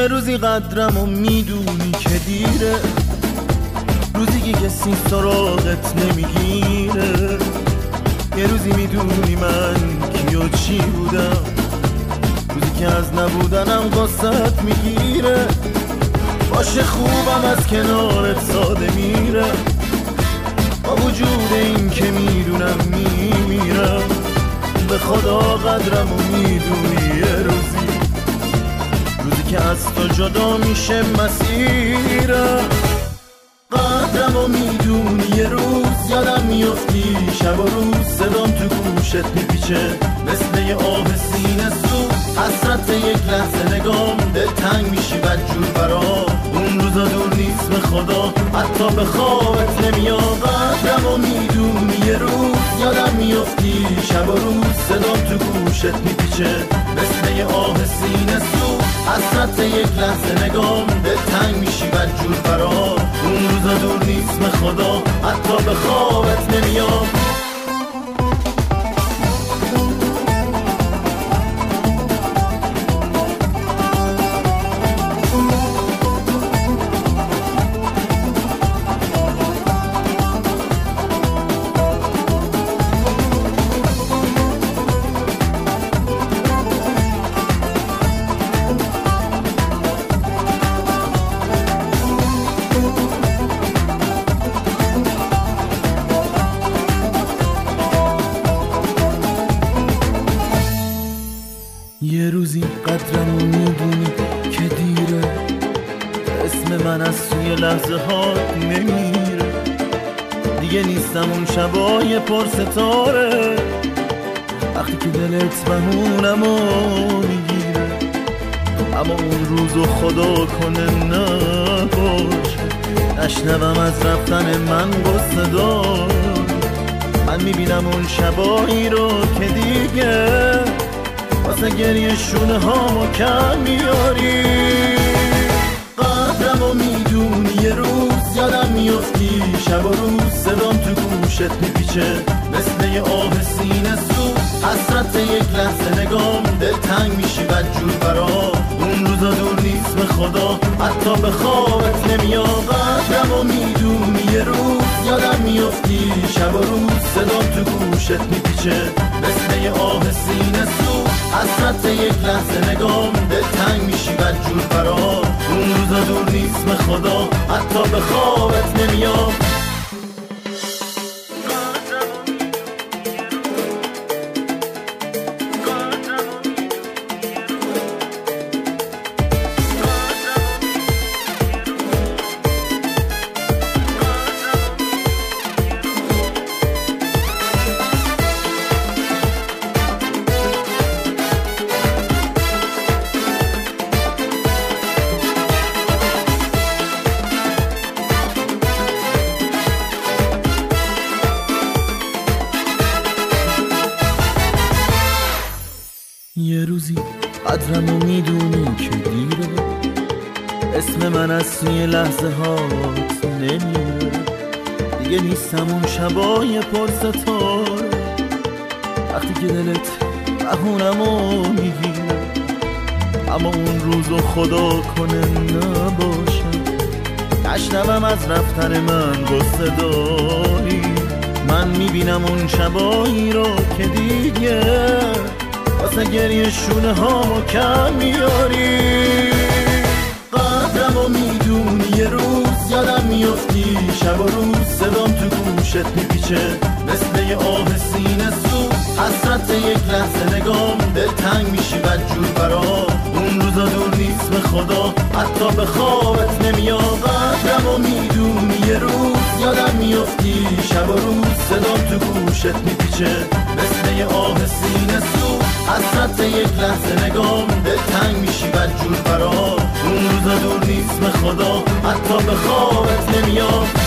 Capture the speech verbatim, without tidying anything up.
روزی قدرم و میدونی که دیره، روزی که کسی سراغت نمیگیره. یه روزی میدونی من کی و چی بودم، روزی که از نبودنم قصت میگیره. باشه خوبم از کنارت ساده میره، با وجود این که میدونم میمیرم. به خدا قدرم و میدونی یه روزی، روزی که از تو جدا میشه مسیرم. قدرم و میدونی یه روز یادم میفتی، شب و روز صدام تو گوشت میپیچه مثل یه آب سینه سوز. حسرت یک لحظه نگام دل تنگ میشی بدجور برا، اون روزا دور نیست به خدا حتی به خوابت نمیاد. قدرم و میدونی یه روز یادم میفتی، شب و روز صدام تو گوشت میپیچه مثل یه آب سینه سوز. حسرت یک لحظه نگام دل تنگ میشی بدجور برا، اون روزا دور نیست به خدا حتی به خوابت نمیاد. یه روزی قدرم و میدونی که دیره، اسم من از توی لحظه هات نمیره. دیگه نیستم اون شبای پر ستاره، وقتی که دلت بهونم و میگیره. اما اون روزو خدا کنه نباشه، نشنوم از رفتن من قصه دار. من میبینم اون شبایی رو که دیگه واسه گریه شونه هامو کم میاری. قدرم و میدونی یه روز یادم میفتی، شب و روز صدام تو گوشت میپیچه مثل یه آب سینه سوز. حسرت یک لحظه نگام دل تنگ میشی بدجور برا، اون روزا دور نیست به خدا حتی به خوابت نمیاد. قدرم و میدونی یه روز یادم میفتی، شب و روز صدام تو گوشت میپیچه مثل یه آب سینه سوز. حسرت یک لحظه نگام دل تنگ میشی بدجور برا، اون روزا دور نیست به خدا حتی به خوابت نمیاد. یه روزی قدرم و میدونی که دیره، اسم من از توی لحظه هات نمیره. دیگه نیستم اون شبای پر ستاره، وقتی که دلت بهونم و میگیره. اما اون روزو خدا کنه نباشه، نشنوم از رفتن من قصه داری. من میبینم اون شبایی رو که دیگه واسه گریه شونه هامو کم میاری. قدرم و میدونی یه روز یادم میفتی، شب و روز صدام تو گوشت میپیچه مثل یه آب سینه سوز. حسرت یک لحظه نگام دل تنگ میشی بدجور برا، اون روزا دور نیست به خدا حتی به خوابت نمیاد. قدرم و میدونی یه روز یادم میفتی، شب و روز صدام تو گوشت میپیچه مثل یه آب سینه سوز. حسرت یک لحظه نگام دل تنگ میشی بدجور برا، اون روزا دور نیست به خدا حتی به خوابت نمیاد.